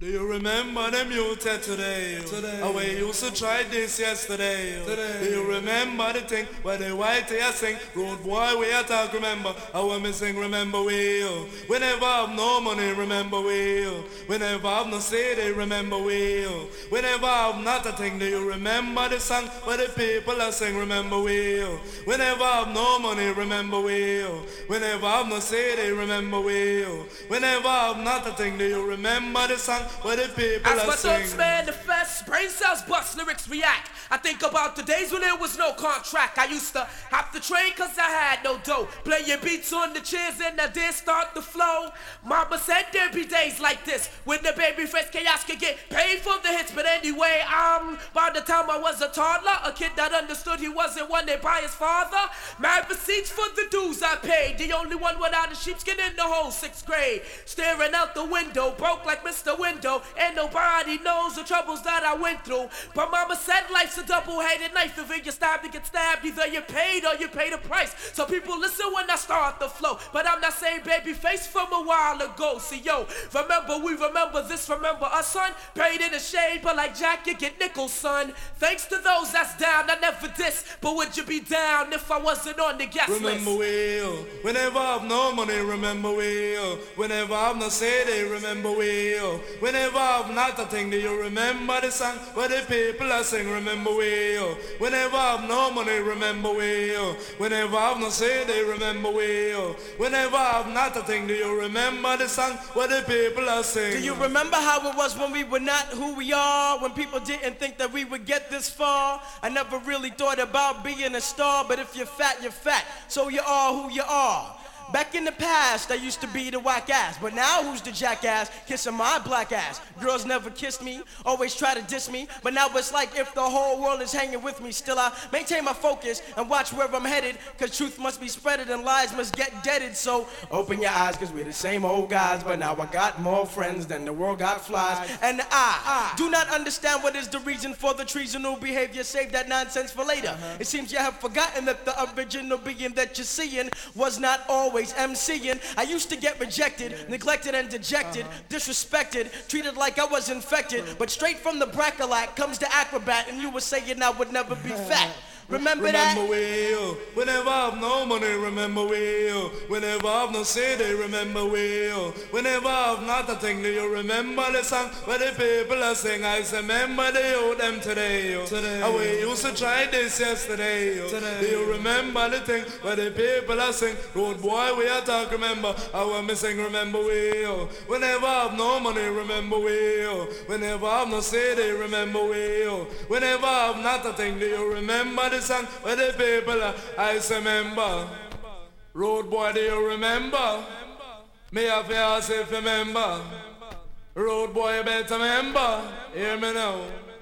Do you remember them youth today? How we used to try this yesterday? Do you remember the thing where the white here sing? Road boy we a talk, remember? How when me sing, remember we? We never have no money, remember we? We never have no city, remember we? We never have not a thing. Do you remember the song where the people are sing, remember we? We never have no money, remember we? We never have no city, remember we? We never have not a thing. Do you remember the song where the people as are my sing? thoughts manifest, brain cells bust, lyrics react. I think about the days when there was no contract. I used to have to train cause I had no dough. Playing beats on the chairs and I did start the flow. Mama said there'd be days like this when the baby face chaos could get paid for the hits. But anyway, by the time I was a toddler, a kid that understood he wasn't wanted by his father. Mad receipts for the dues I paid. The only one without a sheepskin in the whole 6th grade. Staring out the window, broke like Mr. Window. And nobody knows the troubles that I went through. But mama said life's a double-headed knife. If you stab to get stabbed, either you paid or you pay the price. So people listen when I start the flow. But I'm not saying baby face from a while ago. See yo, remember we remember this, remember us, son. Paid in the shade, but like Jack, you get nickels, son. Thanks to those that's down, I never diss. But would you be down if I wasn't on the guest list? Remember we never have no money, remember we never have no city, remember we never have not a thing. Do you remember the song where the people are sing, remember we never have no money, remember we never have no city, remember we never have not a thing. Do you remember the song where the people are sing? Do you remember how it was when we were not who we are? When people didn't think that we would get this far? I never really thought about being a star, but if you're fat, you're fat, so you are who you are. Back in the past, I used to be the whack ass, but now who's the jackass kissing my black ass? Girls never kissed me, always try to diss me, but now it's like if the whole world is hanging with me. Still I maintain my focus and watch where I'm headed, cause truth must be spreaded and lies must get deaded. So open your eyes, cause we're the same old guys, but now I got more friends than the world got flies. And I do not understand what is the reason for the treasonable behavior. Save that nonsense for later. It seems you have forgotten that the original being that you're seeing was not always MCing. I used to get rejected, neglected and dejected, disrespected, treated like I was infected. But straight from the Bracalac comes the acrobat, and you were saying I would never be fat. Remember that? We never have no money, remember we never have no city, remember we never have not a thing. Do you remember the song where the people are sing? I say, remember the youth them today. How we used to try this yesterday. Do you remember the thing where the people are sing? Road boy we are talk, remember? How when me sing, remember we never have no money, remember we never have no city, remember we never have not a thing. Do you remember the song where the people are? I say, remember. Road boy, do you remember? Me have to ask if you remember. Road boy, you better remember. Hear me now.